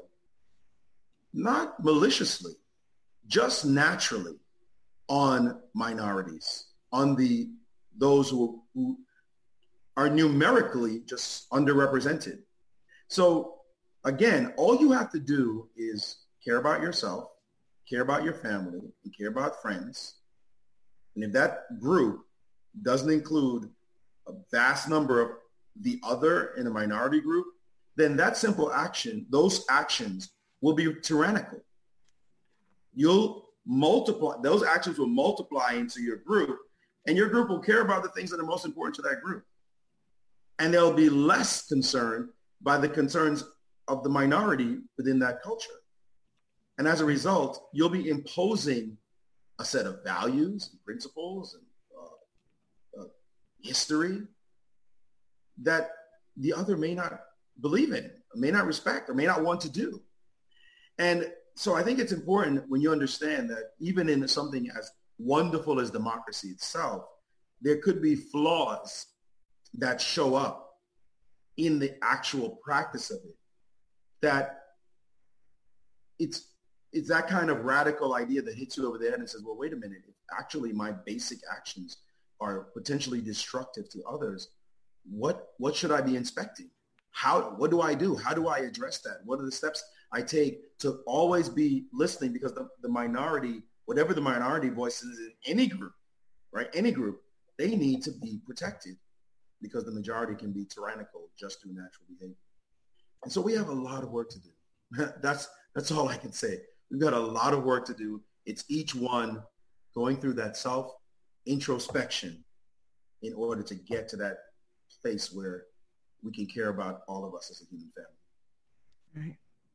not maliciously, just naturally on minorities, on the those who, who are numerically just underrepresented. So again, all you have to do is care about yourself, care about your family, and care about friends. And if that group doesn't include a vast number of the other in a minority group, then that simple action, those actions will be tyrannical. You'll multiply, those actions will multiply into your group, and your group will care about the things that are most important to that group. And they'll be less concerned by the concerns of the minority within that culture. And as a result, you'll be imposing a set of values and principles and uh, uh, history that the other may not believe in, may not respect, or may not want to do. And so I think it's important when you understand that even in something as wonderful as democracy itself, there could be flaws that show up in the actual practice of it, that it's it's that kind of radical idea that hits you over the head and says, well, wait a minute, if actually my basic actions are potentially destructive to others, what what should I be inspecting? How, what do I do? How do I address that? What are the steps I take to always be listening? Because the, the minority, whatever the minority voice is in any group, right? Any group, they need to be protected because the majority can be tyrannical just through natural behavior. And so we have a lot of work to do. That's, that's all I can say. We've got a lot of work to do. It's each one going through that self-introspection in order to get to that place where we can care about all of us as a human family. All right.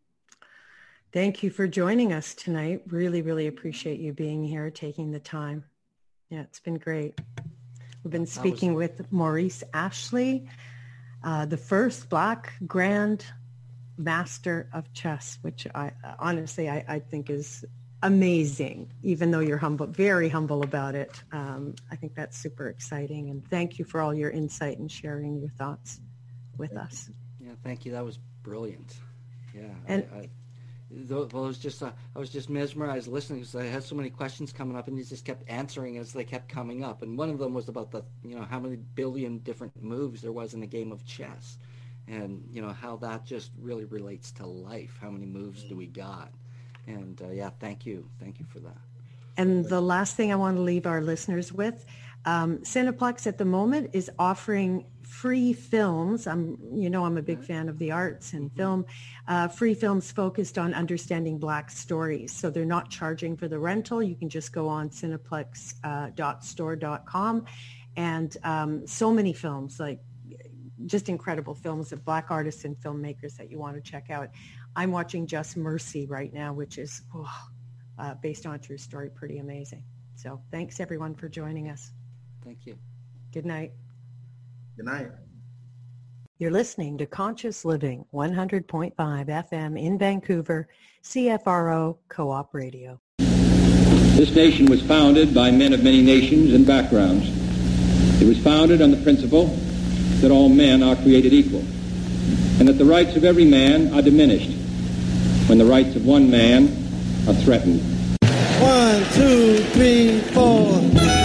Thank you for joining us tonight. Really, really appreciate you being here, taking the time. Yeah, it's been great. We've been speaking was... with Maurice Ashley, uh, the first Black Grand Master of Chess, which I honestly I, I think is amazing. Even though you're humble, very humble about it, um, I think that's super exciting. And thank you for all your insight and sharing your thoughts with thank us. You. Yeah, thank you. That was brilliant. Yeah, and. I, I... Though I was just, uh, I was just mesmerized listening because I had so many questions coming up, and he just kept answering as they kept coming up. And one of them was about the, you know, how many billion different moves there was in a game of chess, and you know how that just really relates to life. How many moves do we got? And uh, yeah, thank you, thank you for that. And the last thing I want to leave our listeners with, um, Cineplex at the moment is offering free films. I'm, you know, I'm a big fan of the arts and film. Uh, free films focused on understanding Black stories. So they're not charging for the rental. You can just go on cineplex dot store dot com, and um, so many films, like just incredible films of Black artists and filmmakers that you want to check out. I'm watching Just Mercy right now, which is oh, uh, based on a true story, pretty amazing. So thanks everyone for joining us. Thank you. Good night. Good night. You're listening to Conscious Living, one hundred point five F M in Vancouver, C F R O Co-op Radio. This nation was founded by men of many nations and backgrounds. It was founded on the principle that all men are created equal, and that the rights of every man are diminished when the rights of one man are threatened. One, two, three, four.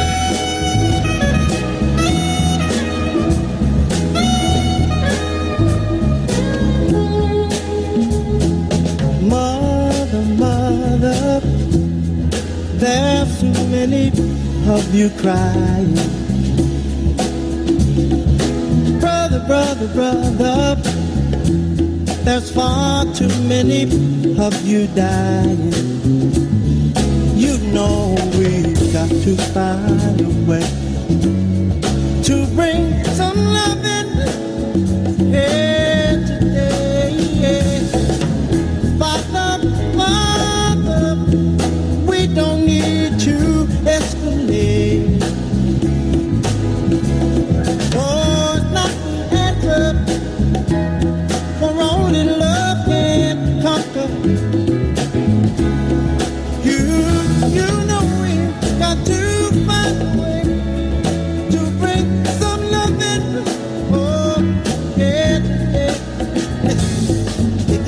There's too many of you crying. Brother, brother, brother, there's far too many of you dying. You know we've got to find a way to bring some loving here today. Father,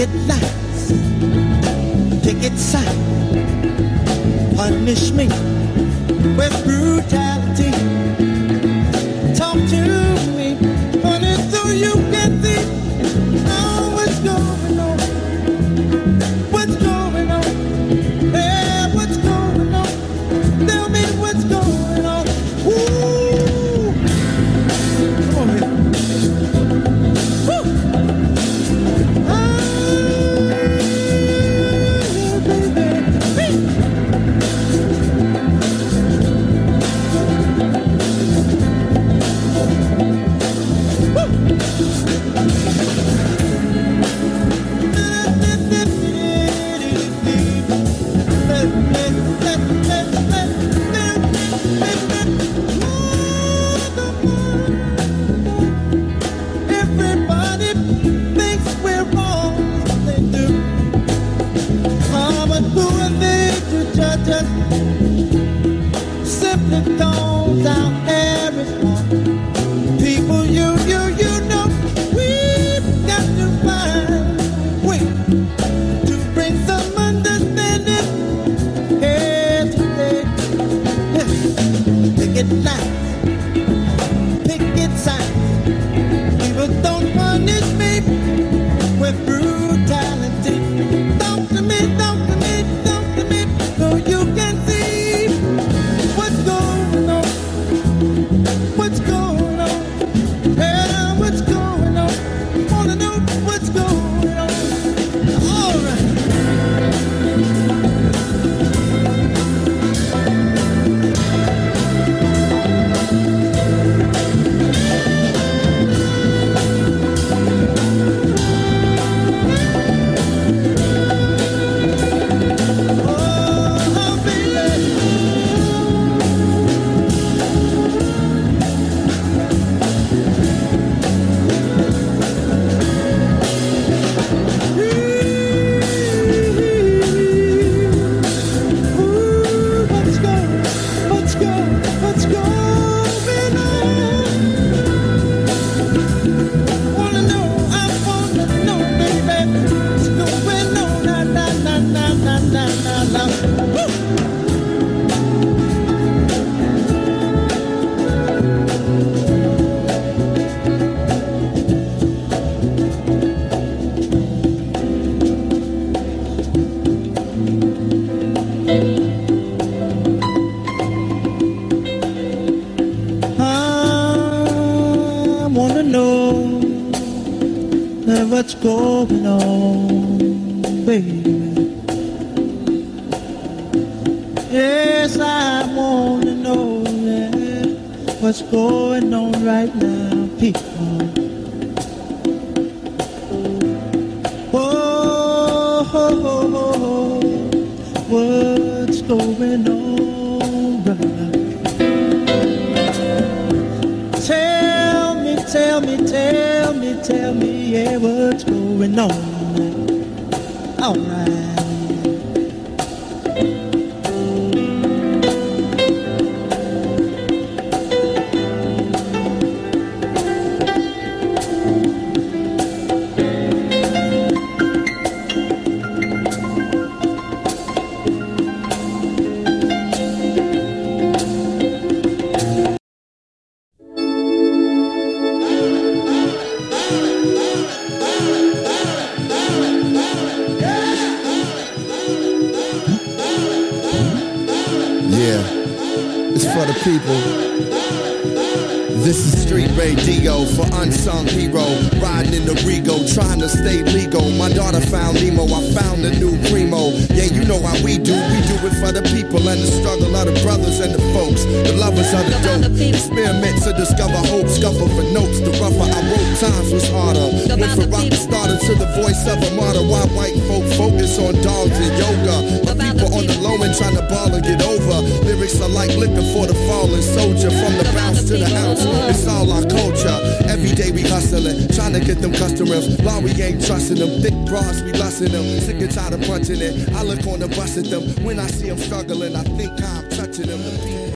picket lines, picket signs, punish me with brutality. Talk to me, honey, so you can see oh, what's going on. What's going on? Hey, what's going on? Tell me what's going on. Ooh. Come on here. Woo. Ah, baby. Hey. Everybody thinks we're wrong, they do. Oh, but who are they to judge us? Simply cause our hair is long. People, you, you, you know, we've got to find a way to bring some understanding here today. Yeah. Picket lines, picket signs. People don't punish me with brutality. Talk to me, talk to me, talk to me, so you can see what's going on. What's going on? Yeah, what's going on? Wanna know what's going on? All right. Oh, baby. Ooh, what's going, what's going, what's going on? Wanna know, I wanna know, baby. What's going on? Na na na na na na na na. Woo! I wanna know that what's going on, baby. Yes, I wanna know that what's going on right now, people. Oh, oh, oh, oh, what's going on right now? Tell me, tell me, tell me, tell me, yeah, what's going on? All right. for the people. This is street radio for unsung hero. Riding in the Rego, trying to stay legal. My daughter found Nemo, I found a new primo. Yeah, you know how we do. We do it for the people and the struggle of the brothers and the folks. The lovers of the dope. Experiment to discover hope. Scuffle for notes. The rougher I wrote, times was harder. Went from rock starter to the voice of a martyr. Why white folk focus on dogs and yoga. But people on the low end trying to ball and get over. Lyrics are like liquor for the fallen soldier. From the bounce to the ounce. It's all our culture. Every day we hustling, trying to get them customers. While we ain't trusting them, thick bras, we lusting them. Sick and tired of punching it. I look on the bus at them. When I see them struggling, I think I'm touching them.